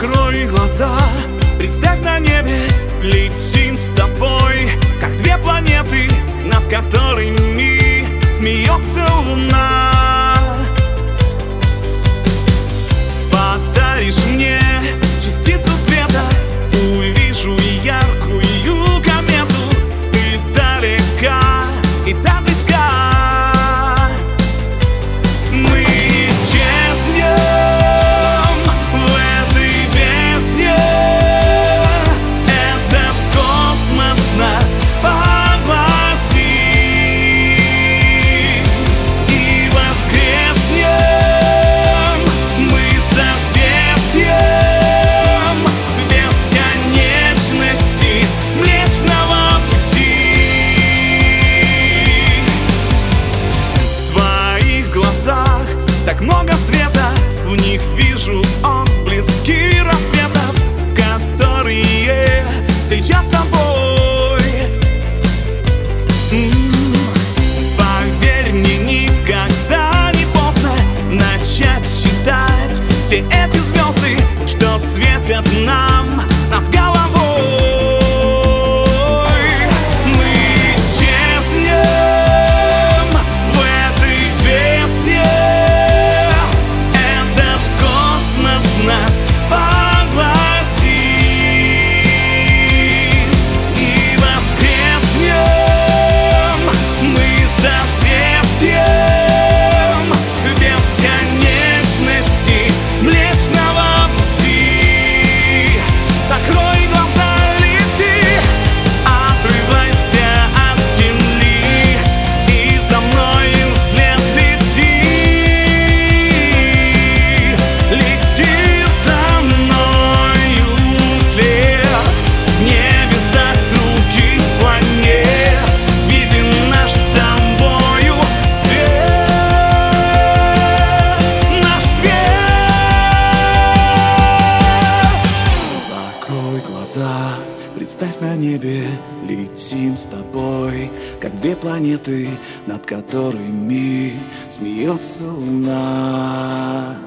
Закрой глаза, представь, на небе летим с тобой, как две планеты, над которыми смеется луна. Подаришь мне частицу света, увижу яркую комету. Ты далека и так близка. Мы исчезнем в этой бездне. Этот космос нас поглотит. И воскреснем мы созвездием в бесконечности Млечного Пути. В твоих глазах так много света, в них вижу отблески рассветов, которые встречать с тобой. Поверь мне, никогда не поздно начать считать все эти звезды, что светят нам над головой. Мы исчезнем в этой бездне. Этот космос нас поглотит. И воскреснем мы созвездием в бесконечности Млечного Пути. Закрой глаза, лети, отрывайся от земли и за мною вслед лети. Лети за мною вслед в небесах других планет. Виден наш с тобою свет, наш свет. Закрой глаза, представь, на небе летим с тобой, как две планеты, над которыми смеется луна.